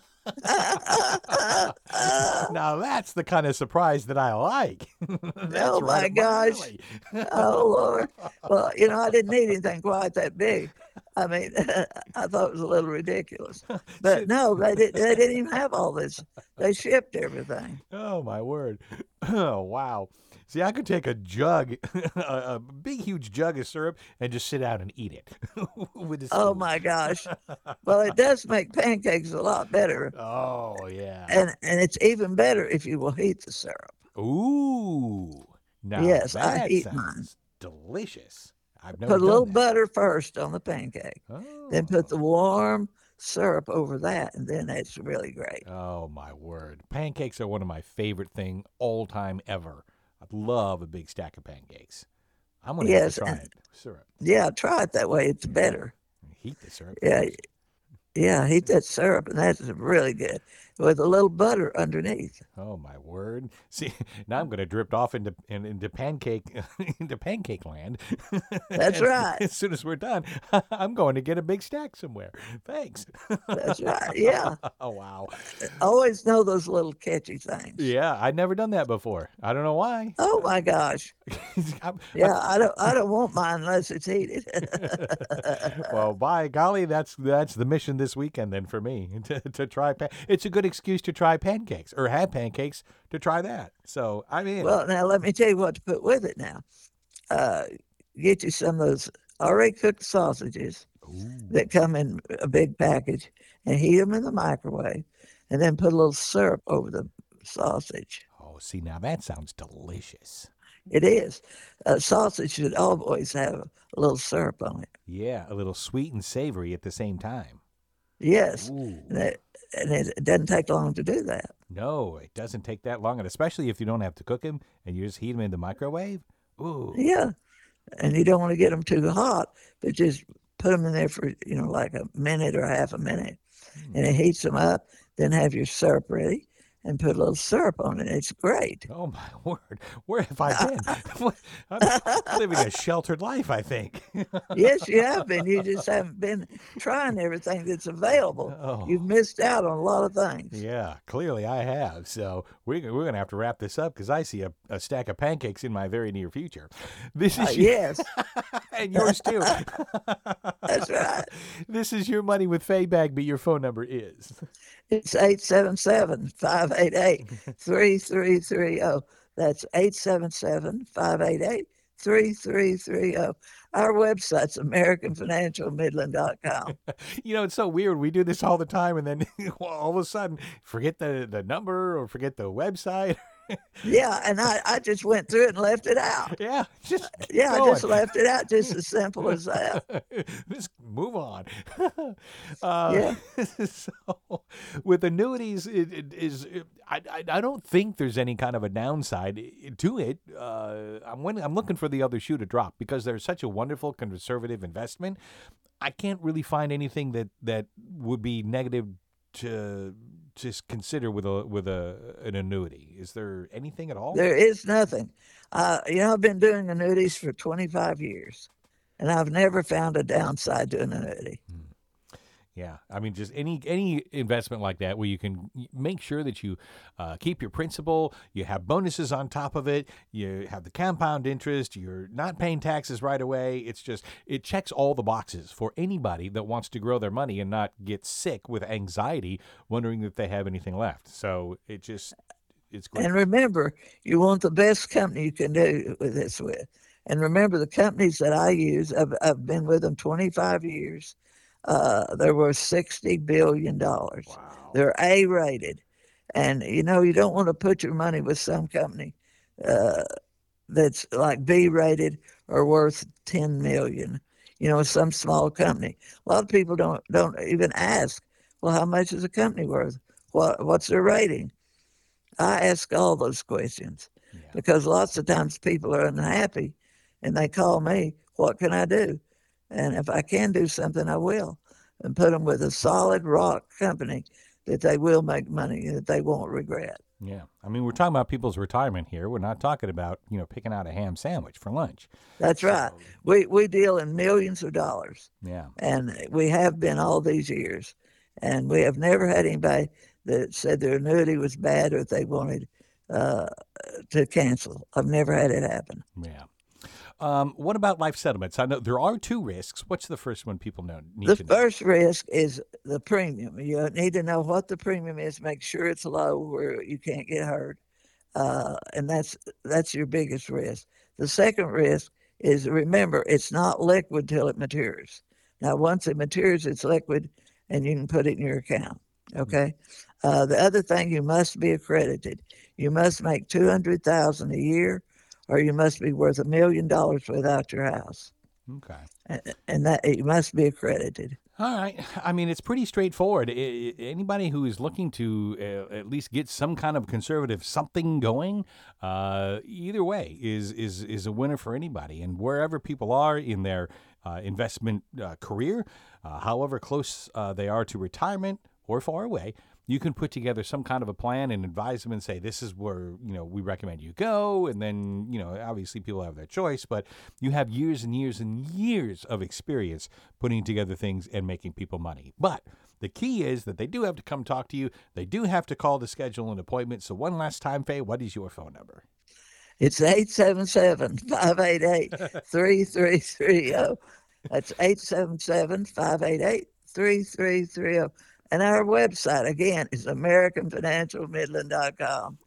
Now that's the kind of surprise that I like. That's Oh right my up gosh. alley. Oh Lord. Well, I didn't need anything quite that big. I mean, I thought it was a little ridiculous. But no, they didn't even have all this. They shipped everything. Oh my word. Oh wow. See, I could take a jug, a big huge jug of syrup, and just sit down and eat it with a spoon. Oh my gosh. Well, it does make pancakes a lot better. Oh yeah. And it's even better if you will heat the syrup. Ooh. Now Yes, I that heat mine. sounds delicious. I've never Put a done little that. butter first on the pancake. Then put the Oh. warm syrup over that, and then it's really great. Oh my word. Pancakes are one of my favorite thing all time ever. I love a big stack of pancakes. I'm gonna have to Yes, try and it. Syrup. yeah, try it that way. It's Yeah. better. Heat the syrup Yeah, first. yeah, heat that syrup, and that's really good with a little butter underneath. Oh my word! See, now I'm going to drift off into pancake into pancake land. That's And right. as soon as we're done, I'm going to get a big stack somewhere. Thanks. That's right. Yeah, Oh wow! always know those little catchy things. Yeah, I'd never done that before. I don't know why. Oh my gosh. I'm- Yeah, I don't want mine unless it's heated. well, by golly, that's the mission this weekend then for me to try. It's a good excuse to try pancakes or have pancakes to try that. So I'm in. Well, now let me tell you what to put with it now. Uh, get you some of those already cooked sausages Ooh. that come in a big package and heat them in the microwave and then put a little syrup over the sausage. Oh, see, now that sounds delicious. It is. Sausage should always have a little syrup on it. Yeah, a little sweet and savory at the same time. Yes. Ooh. And it doesn't take long to do that. No, it doesn't take that long, and especially if you don't have to cook them and you just heat them in the microwave. Ooh. Yeah. And you don't want to get them too hot, but just put them in there for, like a minute or half a minute. And it heats them up. Then have your syrup ready and put a little syrup on it. It's great. Oh my word! Where have I been? I'm living a sheltered life, I think. Yes, you have been. You just haven't been trying everything that's available. Oh. You've missed out on a lot of things. Yeah, clearly I have. So we're going to have to wrap this up because I see a stack of pancakes in my very near future. This is Yes, and yours too. that's right. This is Your Money with Faye Bagby. Your phone number is. It's 877-588-3330. That's 877-588-3330. Our website's AmericanFinancialMidland.com. It's so weird. We do this all the time, and then all of a sudden, forget the number or forget the website. Yeah, and I just went through it and left it out. Yeah, just keep Yeah, I going. just left it out, just as simple as that. Just move on. uh, Yeah, so with annuities, I don't think there's any kind of a downside to it. I'm looking for the other shoe to drop because they're such a wonderful conservative investment. I can't really find anything that would be negative to just consider with a an annuity. Is there anything at all? there is nothing. I've been doing annuities for 25 years, and I've never found a downside to an annuity. Yeah, I mean, just any investment like that where you can make sure that you keep your principal, you have bonuses on top of it, you have the compound interest, you're not paying taxes right away. It's just it checks all the boxes for anybody that wants to grow their money and not get sick with anxiety, wondering if they have anything left. So it's great. And remember, you want the best company you can do with this with. And remember, the companies that I use, I've been with them 25 years. They're worth $60 billion. Wow. They're A rated. And you don't want to put your money with some company uh, that's like B rated or worth 10 million. Some small company. A lot of people don't even ask, well, how much is a company worth? What's their rating? I ask all those questions Yeah. because lots of times people are unhappy and they call me, what can I do? And if I can do something, I will, and put them with a solid rock company that they will make money, that they won't regret. Yeah. I mean, we're talking about people's retirement here. We're not talking about, picking out a ham sandwich for lunch. That's right. So, We deal in millions of dollars, yeah. and we have been all these years. And we have never had anybody that said their annuity was bad or they wanted uh, to cancel. I've never had it happen. Yeah. What about life settlements? I know there are two risks. What's the first one people need The to know? first risk is the premium. You need to know what the premium is. Make sure it's low where you can't get hurt, and that's your biggest risk. The second risk is remember it's not liquid till it matures. Now, once it matures, it's liquid, and you can put it in your account. Okay. The other thing, you must be accredited. You must make 200,000 a year, or you must be worth $1 million without your house, Okay. and that you must be accredited. All right. I mean, it's pretty straightforward. Anybody who is looking to at least get some kind of conservative something going, either way is a winner for anybody. And wherever people are in their investment career, however close they are to retirement or far away, you can put together some kind of a plan and advise them and say, this is where, we recommend you go. And then, obviously people have their choice, but you have years and years and years of experience putting together things and making people money. But the key is that they do have to come talk to you. They do have to call to schedule an appointment. So one last time, Faye, what is your phone number? It's 877-588-3330. That's 877-588-3330. And our website, again, is AmericanFinancialMidland.com.